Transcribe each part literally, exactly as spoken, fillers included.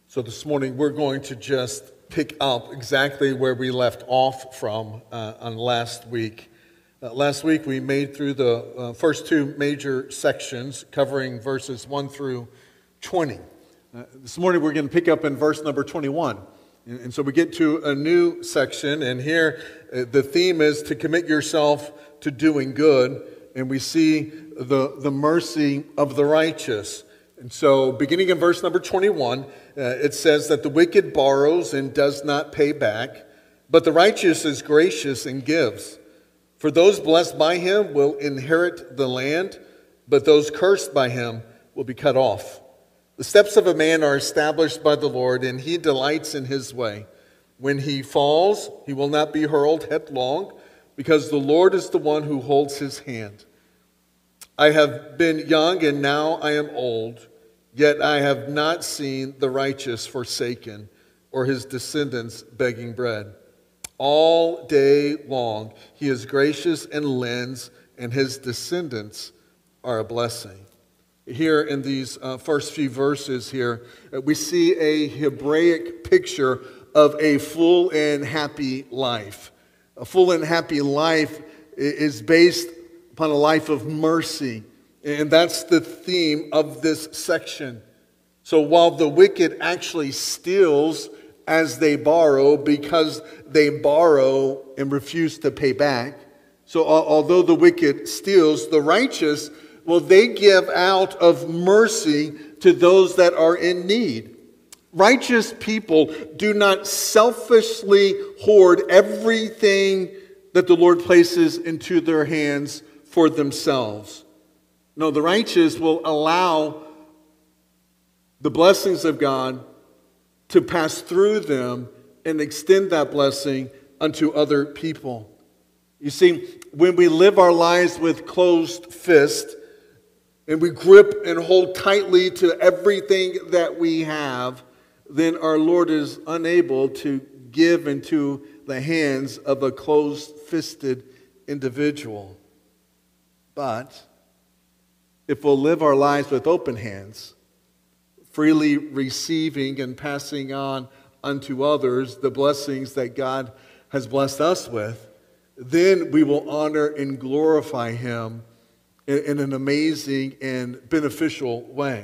So this morning we're going to just pick up exactly where we left off from uh, on last week. Uh, last week we made through the uh, first two major sections covering verses one through twenty. Uh, this morning we're going to pick up in verse number twenty-one. And, and so we get to a new section, and here uh, the theme is to commit yourself to doing good, and we see the, the mercy of the righteous. And so beginning in verse number twenty-one, uh, it says that the wicked borrows and does not pay back, but the righteous is gracious and gives. For those blessed by him will inherit the land, but those cursed by him will be cut off. The steps of a man are established by the Lord, and he delights in his way. When he falls, he will not be hurled headlong, because the Lord is the one who holds his hand. I have been young, and now I am old, yet I have not seen the righteous forsaken, or his descendants begging bread. All day long he is gracious and lends, and his descendants are a blessing. Here in these uh, first few verses here, uh, we see a Hebraic picture of a full and happy life. A full and happy life is based upon a life of mercy. And that's the theme of this section. So while the wicked actually steals as they borrow because they borrow and refuse to pay back. So although the wicked steals, the righteous, well, they give out of mercy to those that are in need. Righteous people do not selfishly hoard everything that the Lord places into their hands for themselves. No, the righteous will allow the blessings of God to pass through them and extend that blessing unto other people. You see, when we live our lives with closed fists and we grip and hold tightly to everything that we have, then our Lord is unable to give into the hands of a closed-fisted individual. But if we'll live our lives with open hands, freely receiving and passing on unto others the blessings that God has blessed us with, then we will honor and glorify him in, in an amazing and beneficial way.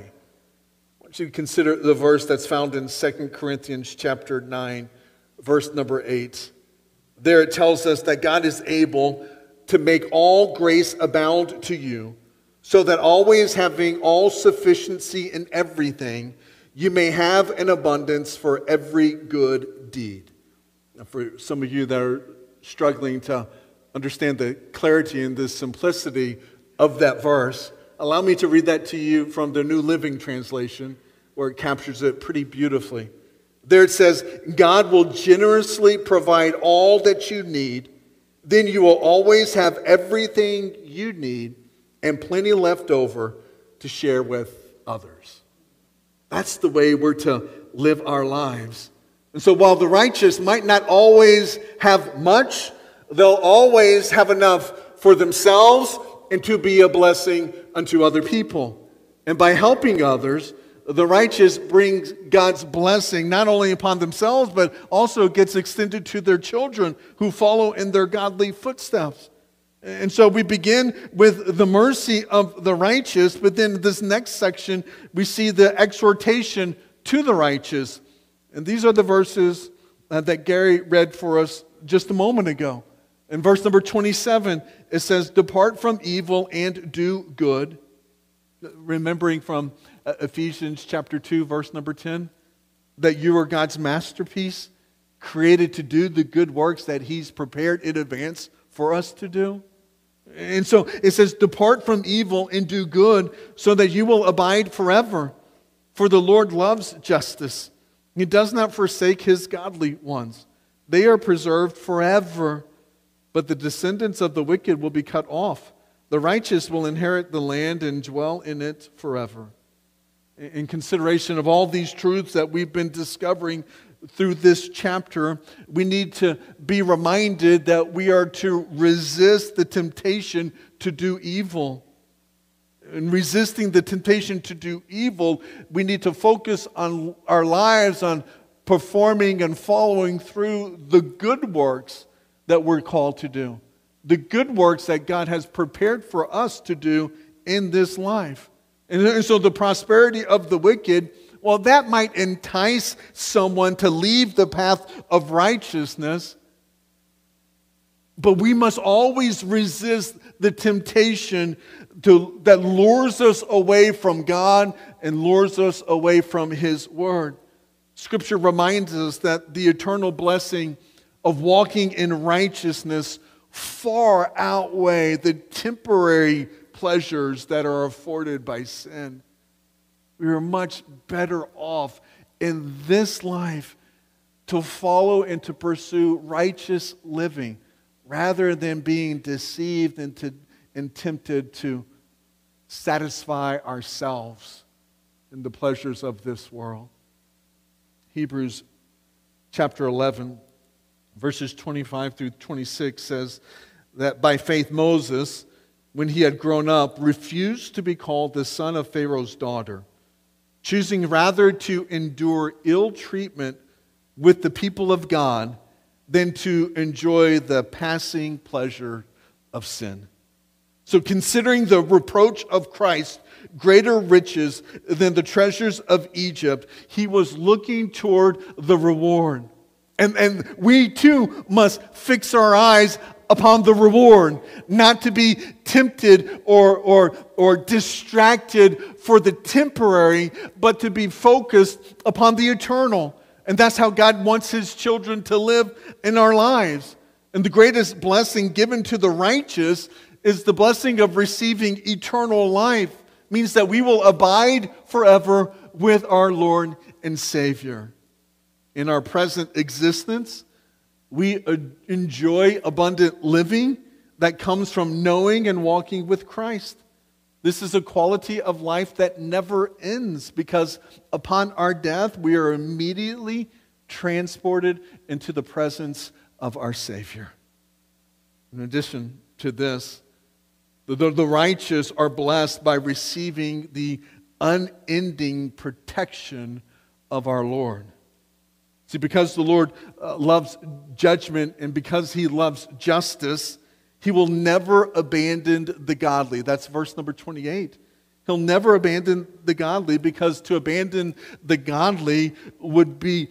I want you to consider the verse that's found in Second Corinthians chapter nine, verse number eight. There it tells us that God is able to make all grace abound to you, so that always having all sufficiency in everything, you may have an abundance for every good deed. Now, for some of you that are struggling to understand the clarity and the simplicity of that verse, allow me to read that to you from the New Living Translation, where it captures it pretty beautifully. There it says, God will generously provide all that you need. Then you will always have everything you need and plenty left over to share with others. That's the way we're to live our lives. And so while the righteous might not always have much, they'll always have enough for themselves and to be a blessing unto other people. And by helping others, the righteous brings God's blessing not only upon themselves, but also gets extended to their children who follow in their godly footsteps. And so we begin with the mercy of the righteous, but then this next section, we see the exhortation to the righteous. And these are the verses uh, that Gary read for us just a moment ago. In verse number twenty-seven, it says, depart from evil and do good. Remembering from uh, Ephesians chapter two, verse number ten, that you are God's masterpiece, created to do the good works that he's prepared in advance for us to do. And so it says, depart from evil and do good so that you will abide forever. For the Lord loves justice. He does not forsake his godly ones. They are preserved forever. But the descendants of the wicked will be cut off. The righteous will inherit the land and dwell in it forever. In consideration of all these truths that we've been discovering through this chapter, we need to be reminded that we are to resist the temptation to do evil. in resisting the temptation to do evil, we need to focus on our lives on performing and following through the good works that we're called to do. The good works that God has prepared for us to do in this life. And so the prosperity of the wicked, well, that might entice someone to leave the path of righteousness, but we must always resist the temptation to, that lures us away from God and lures us away from His Word. Scripture reminds us that the eternal blessing of walking in righteousness far outweigh the temporary pleasures that are afforded by sin. We are much better off in this life to follow and to pursue righteous living rather than being deceived and, to, and tempted to satisfy ourselves in the pleasures of this world. Hebrews chapter eleven, verses twenty-five through twenty-six says that by faith Moses, when he had grown up, refused to be called the son of Pharaoh's daughter, choosing rather to endure ill treatment with the people of God than to enjoy the passing pleasure of sin. So considering the reproach of Christ greater riches than the treasures of Egypt, he was looking toward the reward. And, and we too must fix our eyes upon the reward, not to be tempted or, or, or distracted for the temporary, but to be focused upon the eternal. And that's how God wants His children to live in our lives. And the greatest blessing given to the righteous is the blessing of receiving eternal life. It means that we will abide forever with our Lord and Savior. In our present existence, we enjoy abundant living that comes from knowing and walking with Christ. This is a quality of life that never ends because upon our death, we are immediately transported into the presence of our Savior. In addition to this, the, the righteous are blessed by receiving the unending protection of our Lord. See, because the Lord uh, loves judgment and because He loves justice, He will never abandon the godly. That's verse number twenty-eight. He'll never abandon the godly because to abandon the godly would be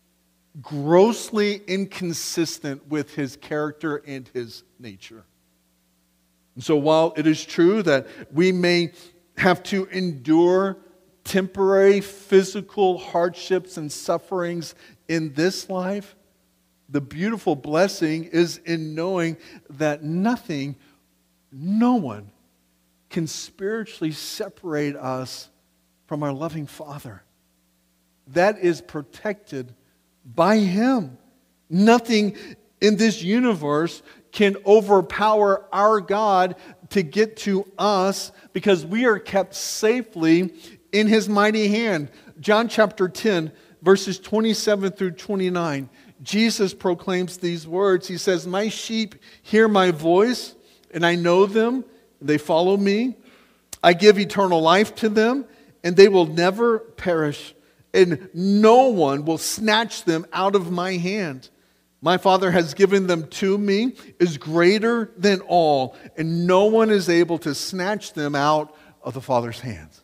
grossly inconsistent with His character and His nature. And so while it is true that we may have to endure temporary physical hardships and sufferings in this life, the beautiful blessing is in knowing that nothing, no one can spiritually separate us from our loving Father. That is protected by Him. Nothing in this universe can overpower our God to get to us because we are kept safely in His mighty hand. John chapter ten, verses twenty-seven through twenty-nine. Jesus proclaims these words. He says, "My sheep hear my voice, and I know them, and they follow me. I give eternal life to them, and they will never perish, and no one will snatch them out of my hand. My Father has given them to me, is greater than all, and no one is able to snatch them out of the Father's hands."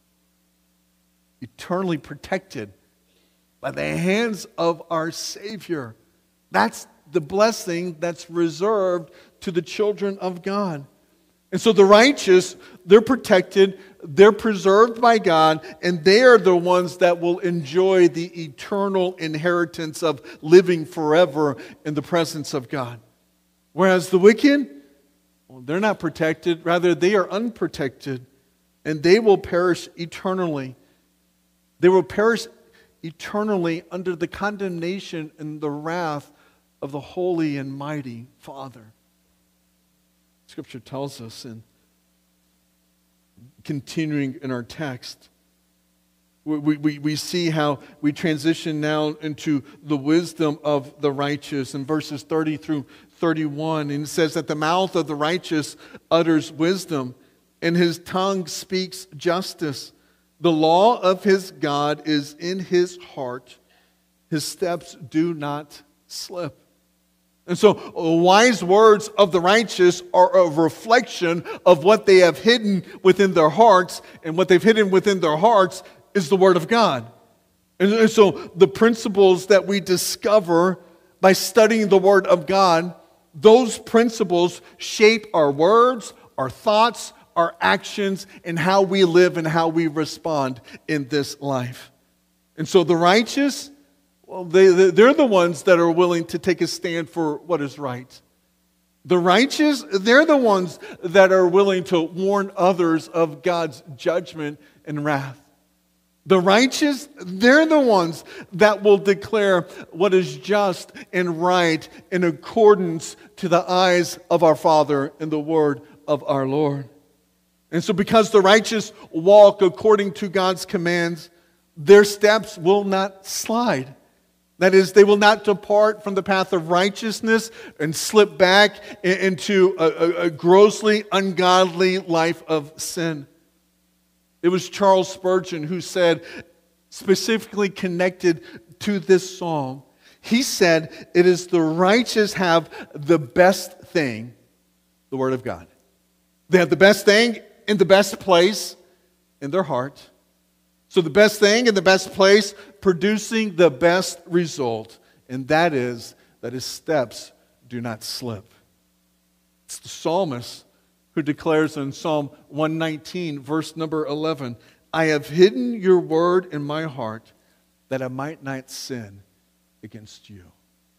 Eternally protected by the hands of our Savior. That's the blessing that's reserved to the children of God. And so the righteous, they're protected, they're preserved by God, and they are the ones that will enjoy the eternal inheritance of living forever in the presence of God. Whereas the wicked, well, they're not protected, rather they are unprotected, and they will perish eternally. They will perish eternally under the condemnation and the wrath of the holy and mighty Father. Scripture tells us, in continuing in our text, we, we, we see how we transition now into the wisdom of the righteous in verses thirty through thirty-one. And it says that the mouth of the righteous utters wisdom, and his tongue speaks justice. The law of his God is in his heart. His steps do not slip. And so wise words of the righteous are a reflection of what they have hidden within their hearts, and what they've hidden within their hearts is the Word of God. And so the principles that we discover by studying the Word of God, those principles shape our words, our thoughts, our actions, and how we live and how we respond in this life. And so the righteous, well, they, they're the ones that are willing to take a stand for what is right. The righteous, they're the ones that are willing to warn others of God's judgment and wrath. The righteous, they're the ones that will declare what is just and right in accordance to the eyes of our Father and the word of our Lord. And so because the righteous walk according to God's commands, their steps will not slide. That is, they will not depart from the path of righteousness and slip back into a, a, a grossly ungodly life of sin. It was Charles Spurgeon who said, specifically connected to this psalm, he said, it is the righteous have the best thing, the Word of God. They have the best thing in the best place in their heart. So the best thing in the best place, producing the best result, and that is that his steps do not slip. It's the psalmist who declares in Psalm one nineteen, verse number eleven, I have hidden your word in my heart that I might not sin against you.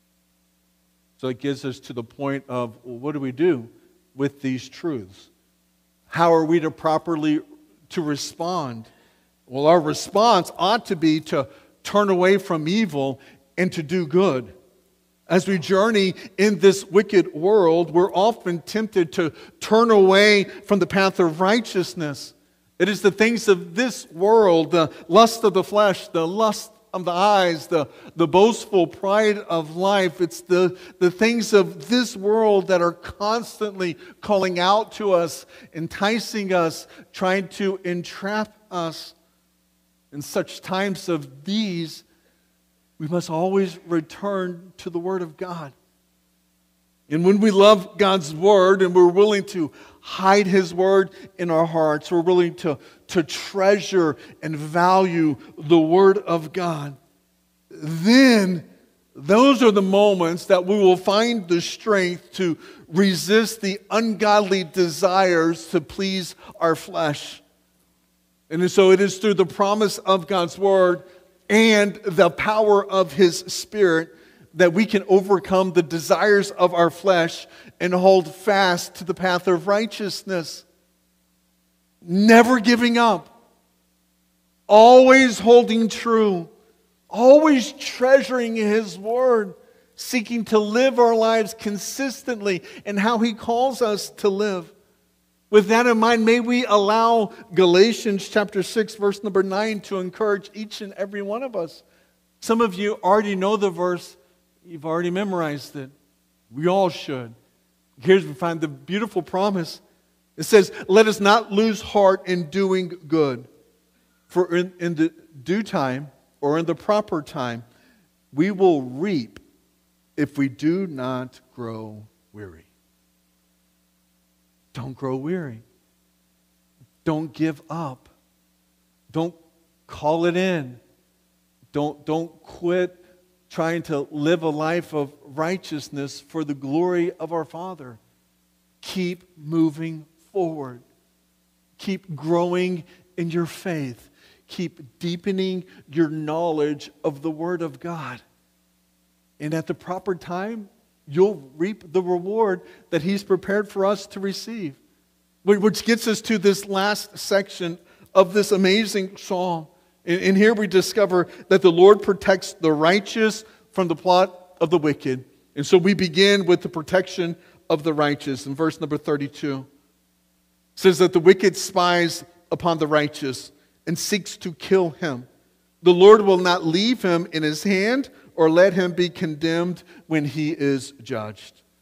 So it gives us to the point of, well, what do we do with these truths? How are we to properly to respond? Well, our response ought to be to turn away from evil and to do good. As we journey in this wicked world, we're often tempted to turn away from the path of righteousness. It is the things of this world, the lust of the flesh, the lust of the eyes, the, the boastful pride of life. It's the, the things of this world that are constantly calling out to us, enticing us, trying to entrap us. In such times of these, we must always return to the Word of God. And when we love God's Word and we're willing to hide His Word in our hearts, we're willing to, to treasure and value the Word of God, then those are the moments that we will find the strength to resist the ungodly desires to please our flesh. And so it is through the promise of God's Word and the power of His Spirit that we can overcome the desires of our flesh and hold fast to the path of righteousness. Never giving up. Always holding true. Always treasuring His Word. Seeking to live our lives consistently in how He calls us to live. With that in mind, may we allow Galatians chapter six, verse number nine to encourage each and every one of us. Some of you already know the verse. You've already memorized it. We all should. Here's we find the beautiful promise. It says, let us not lose heart in doing good. For in, in the due time, or in the proper time, we will reap if we do not grow weary. Don't grow weary. Don't give up. Don't call it in. Don't, don't quit trying to live a life of righteousness for the glory of our Father. Keep moving forward. Keep growing in your faith. Keep deepening your knowledge of the Word of God. And at the proper time, you'll reap the reward that He's prepared for us to receive. Which gets us to this last section of this amazing psalm. And here we discover that the Lord protects the righteous from the plot of the wicked. And so we begin with the protection of the righteous. In verse number thirty-two, it says that the wicked spies upon the righteous and seeks to kill him. The Lord will not leave him in his hand or let him be condemned when he is judged.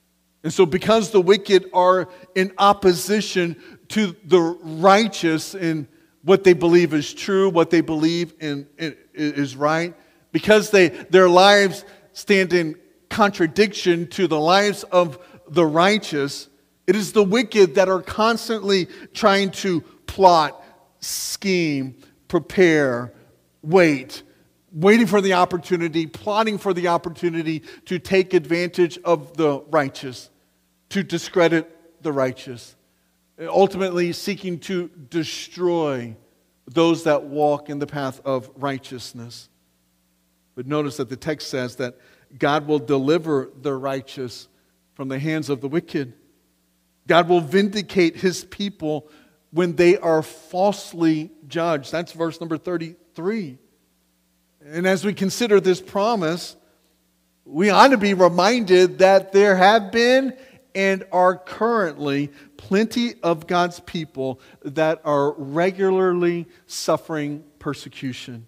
And so because the wicked are in opposition to the righteous in what they believe is true, what they believe in, in, is right, because they their lives stand in contradiction to the lives of the righteous, it is the wicked that are constantly trying to plot, scheme, prepare, wait, waiting for the opportunity, plotting for the opportunity to take advantage of the righteous, to discredit the righteous, ultimately seeking to destroy those that walk in the path of righteousness. But notice that the text says that God will deliver the righteous from the hands of the wicked. God will vindicate his people when they are falsely judged. That's verse number thirty-three. And as we consider this promise, we ought to be reminded that there have been and are currently plenty of God's people that are regularly suffering persecution.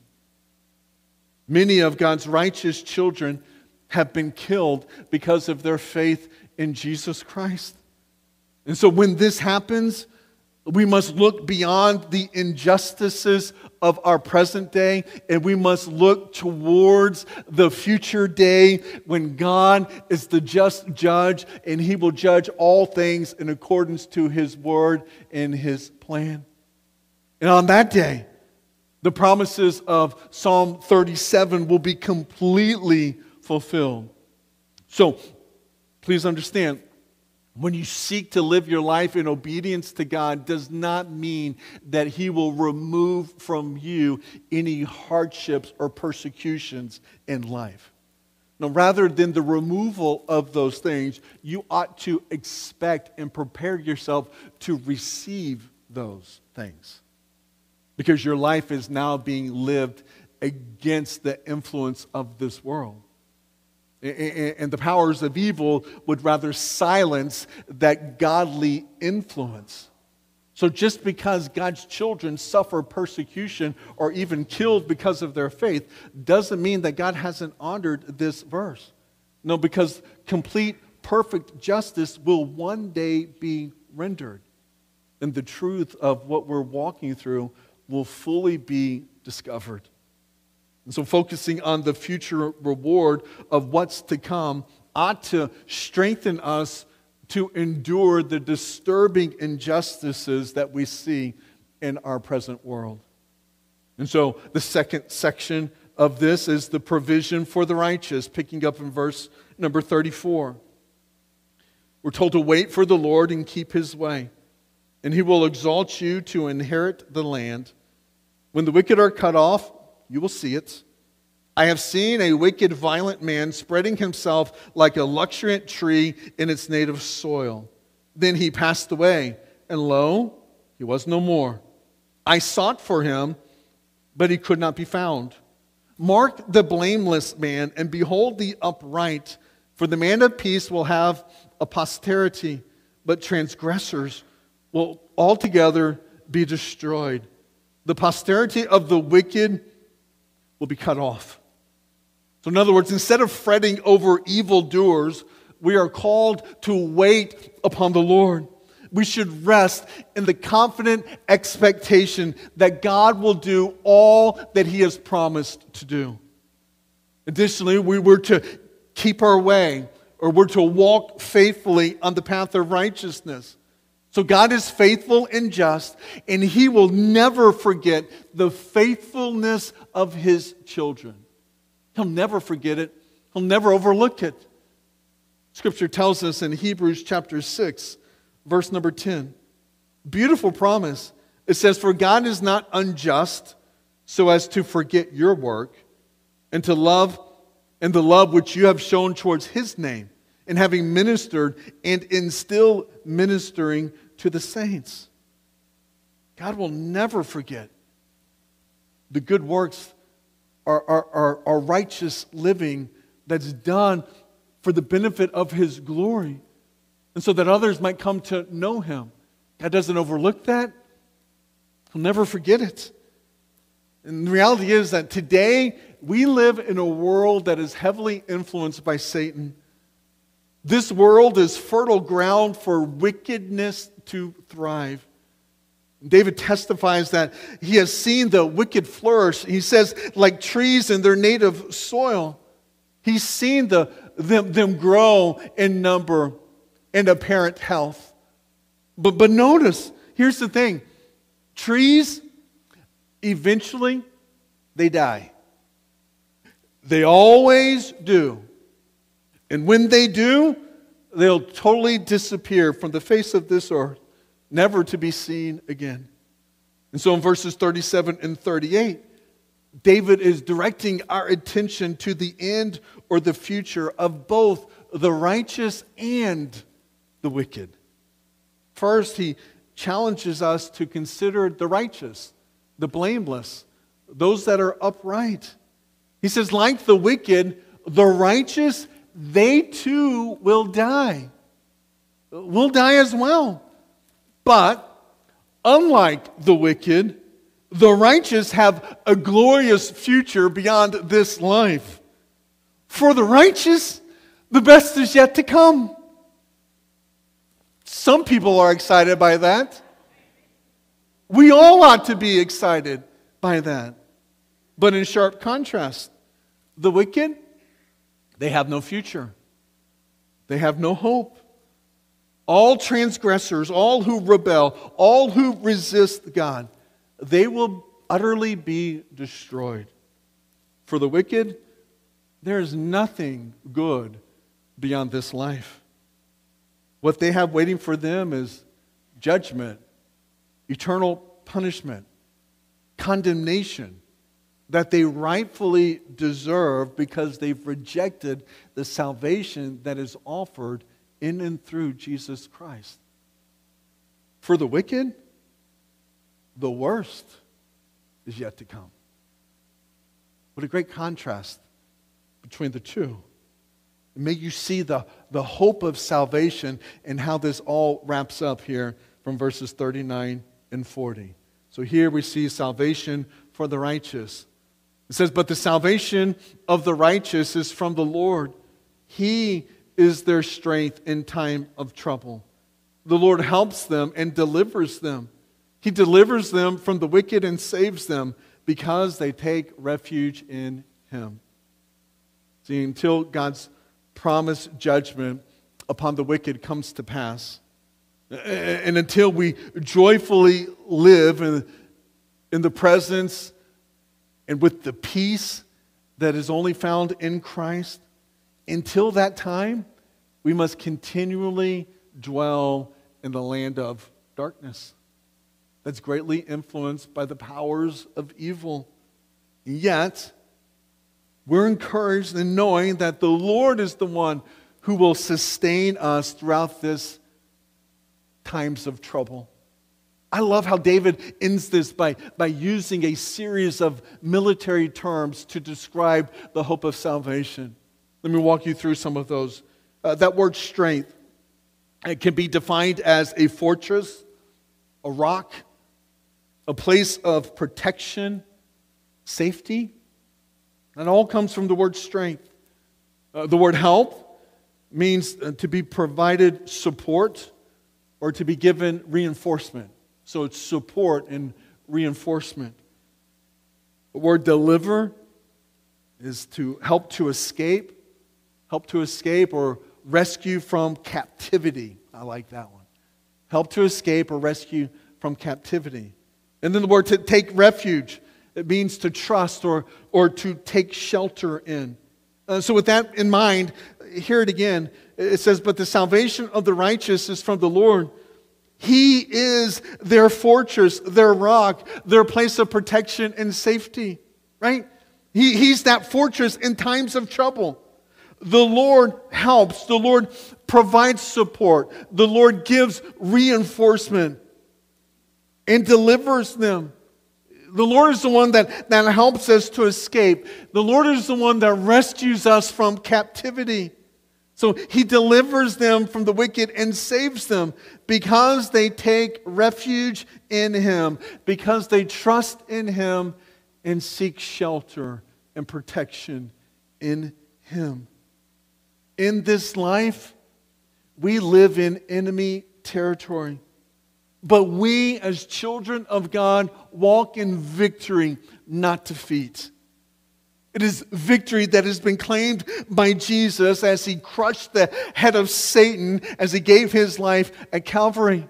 Many of God's righteous children have been killed because of their faith in Jesus Christ. And so when this happens, we must look beyond the injustices of our present day, and we must look towards the future day when God is the just judge, and he will judge all things in accordance to his word and his plan. And on that day, the promises of Psalm thirty-seven will be completely fulfilled. So, please understand, when you seek to live your life in obedience to God, does not mean that he will remove from you any hardships or persecutions in life. No, rather than the removal of those things, you ought to expect and prepare yourself to receive those things. Because your life is now being lived against the influence of this world. And the powers of evil would rather silence that godly influence. So just because God's children suffer persecution or even killed because of their faith doesn't mean that God hasn't honored this verse. No, because complete, perfect justice will one day be rendered. And the truth of what we're walking through will fully be discovered. And so focusing on the future reward of what's to come ought to strengthen us to endure the disturbing injustices that we see in our present world. And so the second section of this is the provision for the righteous, picking up in verse number thirty-four. We're told to wait for the Lord and keep his way, and he will exalt you to inherit the land. When the wicked are cut off, you will see it. I have seen a wicked, violent man spreading himself like a luxuriant tree in its native soil. Then he passed away, and lo, he was no more. I sought for him, but he could not be found. Mark the blameless man, and behold the upright, for the man of peace will have a posterity, but transgressors will altogether be destroyed. The posterity of the wicked will be cut off. So in other words, instead of fretting over evildoers, we are called to wait upon the Lord. We should rest in the confident expectation that God will do all that he has promised to do. Additionally, we were to keep our way, or we're to walk faithfully on the path of righteousness. So God is faithful and just, and he will never forget the faithfulness of his children. He'll never forget it. He'll never overlook it. Scripture tells us in Hebrews chapter six, verse number ten. Beautiful promise. It says, for God is not unjust so as to forget your work and to love and the love which you have shown towards his name, and having ministered and in still ministering to the saints. God will never forget the good works, our, our, our, our righteous living that's done for the benefit of his glory, and so that others might come to know him. God doesn't overlook that. He'll never forget it. And the reality is that today we live in a world that is heavily influenced by Satan. This world is fertile ground for wickedness to thrive. David testifies that he has seen the wicked flourish. He says, like trees in their native soil. He's seen the, them, them grow in number and apparent health. But, but notice, here's the thing. Trees, eventually, they die. They always do. And when they do, they'll totally disappear from the face of this earth, never to be seen again. And so in verses thirty-seven and thirty-eight, David is directing our attention to the end or the future of both the righteous and the wicked. First, he challenges us to consider the righteous, the blameless, those that are upright. He says, like the wicked, the righteous, they too will die. Will die as well. But unlike the wicked, the righteous have a glorious future beyond this life. For the righteous, the best is yet to come. Some people are excited by that. We all ought to be excited by that. But in sharp contrast, the wicked, they have no future. They have no hope. All transgressors, all who rebel, all who resist God, they will utterly be destroyed. For the wicked, there is nothing good beyond this life. What they have waiting for them is judgment, eternal punishment, condemnation that they rightfully deserve because they've rejected the salvation that is offered in and through Jesus Christ. For the wicked, the worst is yet to come. What a great contrast between the two. May you see the, the hope of salvation and how this all wraps up here from verses thirty-nine and forty. So here we see salvation for the righteous. It says, but the salvation of the righteous is from the Lord. He is their strength in time of trouble. The Lord helps them and delivers them. He delivers them from the wicked and saves them because they take refuge in Him. See, until God's promised judgment upon the wicked comes to pass, and until we joyfully live in, in the presence and with the peace that is only found in Christ, until that time, we must continually dwell in the land of darkness that's greatly influenced by the powers of evil. Yet, we're encouraged in knowing that the Lord is the one who will sustain us throughout this times of trouble. I love how David ends this by, by using a series of military terms to describe the hope of salvation. Let me walk you through some of those. Uh, that word strength, it can be defined as a fortress, a rock, a place of protection, safety. That all comes from the word strength. Uh, the word help means uh, to be provided support or to be given reinforcement. So it's support and reinforcement. The word deliver is to help to escape, help to escape or rescue from captivity. I like that one. Help to escape or rescue from captivity. And then the word to take refuge. It means to trust or, or to take shelter in. Uh, so with that in mind, hear it again. It says, but the salvation of the righteous is from the Lord. He is their fortress, their rock, their place of protection and safety. Right? He, he's that fortress in times of trouble. The Lord helps. The Lord provides support. The Lord gives reinforcement and delivers them. The Lord is the one that, that helps us to escape. The Lord is the one that rescues us from captivity. So He delivers them from the wicked and saves them because they take refuge in Him, because they trust in Him and seek shelter and protection in Him. In this life, we live in enemy territory. But we, as children of God, walk in victory, not defeat. It is victory that has been claimed by Jesus as he crushed the head of Satan, as he gave his life at Calvary.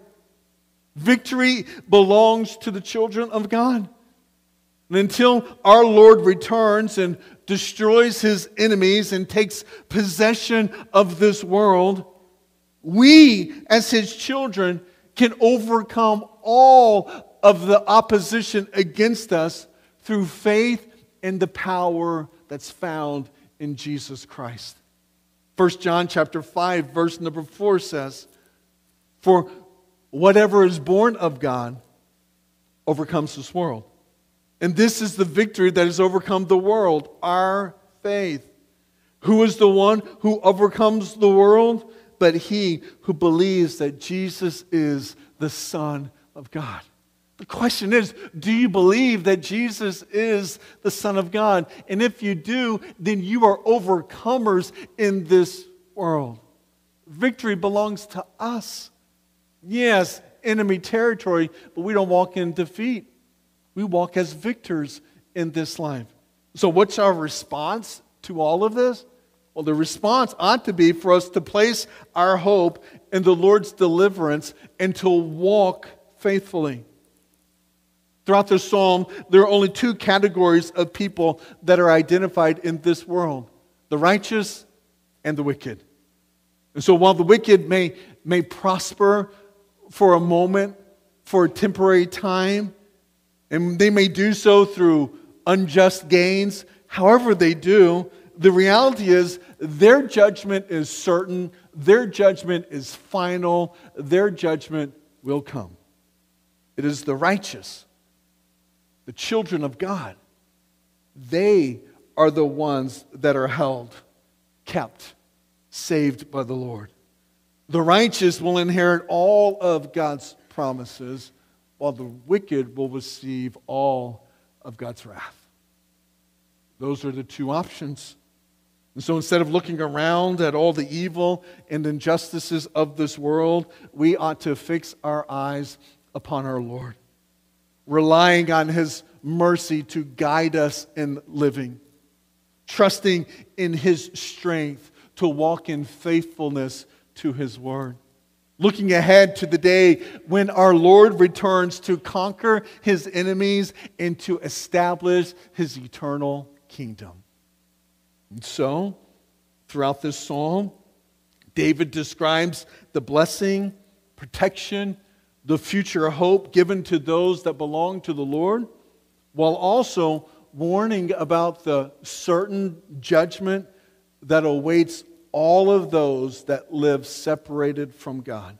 Victory belongs to the children of God. And until our Lord returns and destroys his enemies and takes possession of this world, we, as his children, can overcome all of the opposition against us through faith in the power that's found in Jesus Christ. First John chapter five, verse number four says, "For whatever is born of God overcomes this world. And this is the victory that has overcome the world, our faith. Who is the one who overcomes the world? But he who believes that Jesus is the Son of God." The question is, do you believe that Jesus is the Son of God? And if you do, then you are overcomers in this world. Victory belongs to us. Yes, enemy territory, but we don't walk in defeat. We walk as victors in this life. So what's our response to all of this? Well, the response ought to be for us to place our hope in the Lord's deliverance and to walk faithfully. Throughout the psalm, there are only two categories of people that are identified in this world: the righteous and the wicked. And so while the wicked may, may prosper for a moment, for a temporary time, and they may do so through unjust gains, however they do, the reality is their judgment is certain, their judgment is final, their judgment will come. It is the righteous, the children of God. They are the ones that are held, kept, saved by the Lord. The righteous will inherit all of God's promises, while the wicked will receive all of God's wrath. Those are the two options. And so instead of looking around at all the evil and injustices of this world, we ought to fix our eyes upon our Lord, relying on his mercy to guide us in living, trusting in his strength to walk in faithfulness to his word. Looking ahead to the day when our Lord returns to conquer his enemies and to establish his eternal kingdom. And so, throughout this psalm, David describes the blessing, protection, the future hope given to those that belong to the Lord, while also warning about the certain judgment that awaits all of those that live separated from God.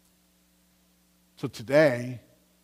So today,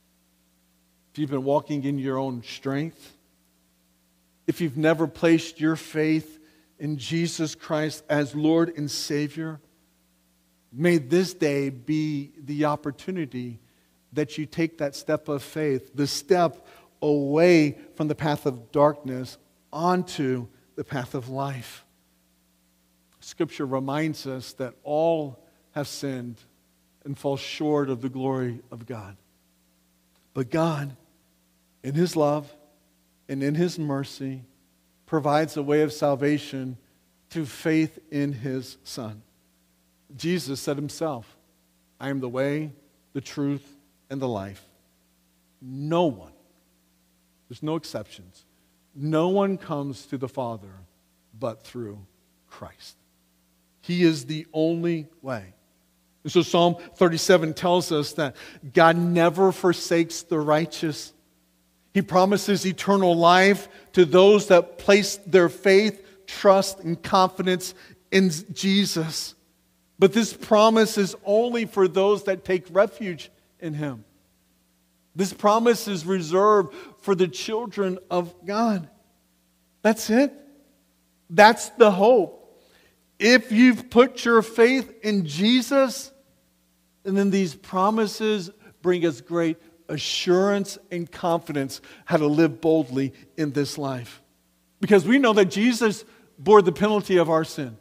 if you've been walking in your own strength, if you've never placed your faith in Jesus Christ as Lord and Savior, may this day be the opportunity that you take that step of faith, the step away from the path of darkness onto the path of life. Scripture reminds us that all have sinned and fall short of the glory of God. But God, in his love and in his mercy, provides a way of salvation through faith in his Son. Jesus said himself, "I am the way, the truth, and the life. No one, there's no exceptions, no one comes to the Father but through Christ." He is the only way. And so Psalm thirty-seven tells us that God never forsakes the righteous. He promises eternal life to those that place their faith, trust, and confidence in Jesus. But this promise is only for those that take refuge in him. This promise is reserved for the children of God. That's it. That's the hope. If you've put your faith in Jesus, and then these promises bring us great assurance and confidence how to live boldly in this life. Because we know that Jesus bore the penalty of our sin.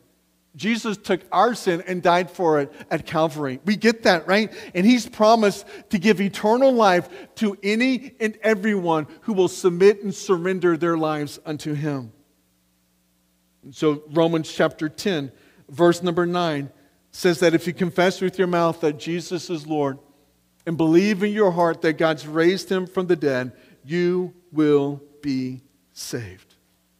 Jesus took our sin and died for it at Calvary. We get that, right? And he's promised to give eternal life to any and everyone who will submit and surrender their lives unto him. And so Romans chapter ten, verse number nine, says that if you confess with your mouth that Jesus is Lord and believe in your heart that God's raised him from the dead, you will be saved.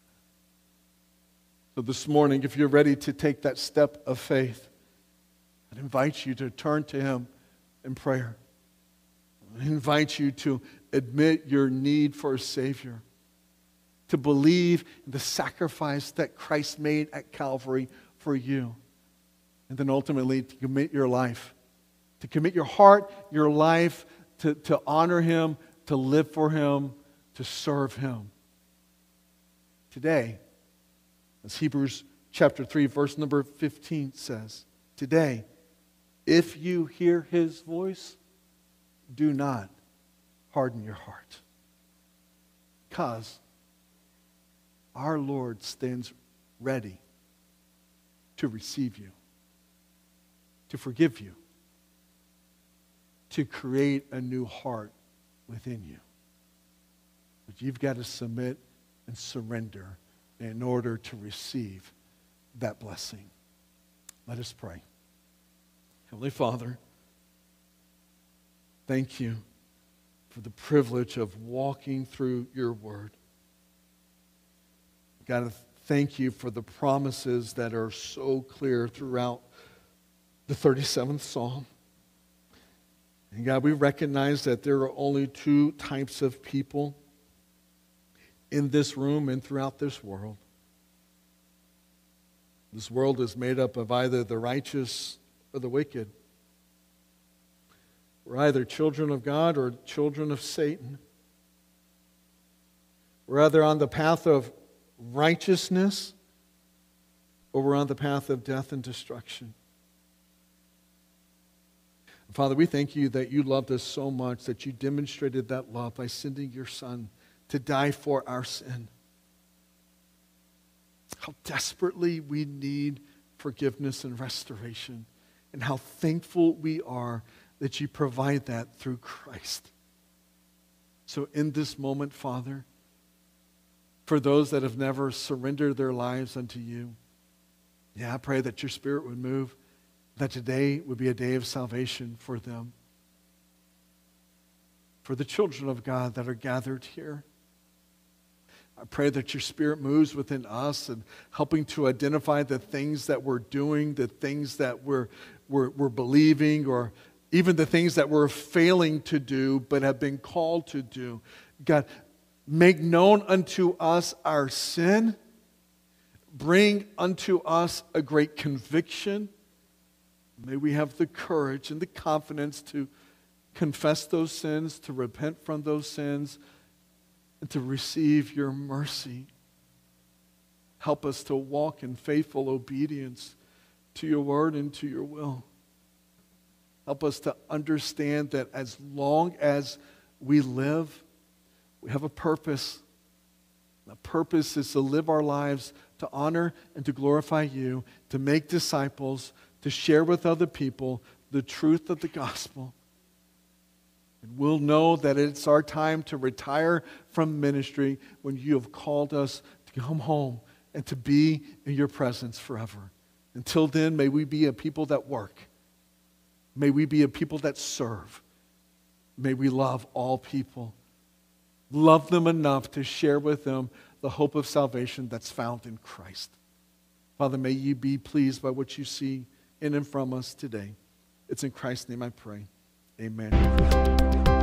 So this morning, if you're ready to take that step of faith, I'd invite you to turn to him in prayer. I invite you to admit your need for a Savior, to believe in the sacrifice that Christ made at Calvary for you, and then ultimately to commit your life, to commit your heart, your life, to, to honor him, to live for him, to serve him. Today, as Hebrews chapter three, verse number fifteen says, today, if you hear his voice, do not harden your heart. Because our Lord stands ready to receive you, to forgive you, to create a new heart within you. But you've got to submit and surrender in order to receive that blessing. Let us pray. Heavenly Father, thank you for the privilege of walking through your word. God, thank you for the promises that are so clear throughout the thirty-seventh Psalm. And God, we recognize that there are only two types of people in this room and throughout this world. This world is made up of either the righteous or the wicked. We're either children of God or children of Satan. We're either on the path of righteousness or we're on the path of death and destruction. Father, we thank you that you loved us so much that you demonstrated that love by sending your Son to die for our sin. How desperately we need forgiveness and restoration, and how thankful we are that you provide that through Christ. So in this moment, Father, for those that have never surrendered their lives unto you, yeah, I pray that your Spirit would move, that today would be a day of salvation for them. For the children of God that are gathered here, I pray that your Spirit moves within us and helping to identify the things that we're doing, the things that we're, we're, we're believing, or even the things that we're failing to do but have been called to do. God, make known unto us our sin. Bring unto us a great conviction. May we have the courage and the confidence to confess those sins, to repent from those sins, and to receive your mercy. Help us to walk in faithful obedience to your word and to your will. Help us to understand that as long as we live, we have a purpose. The purpose is to live our lives to honor and to glorify you, to make disciples, to share with other people the truth of the gospel. And we'll know that it's our time to retire from ministry when you have called us to come home and to be in your presence forever. Until then, may we be a people that work. May we be a people that serve. May we love all people. Love them enough to share with them the hope of salvation that's found in Christ. Father, may you be pleased by what you see in and from us today. It's in Christ's name I pray. Amen.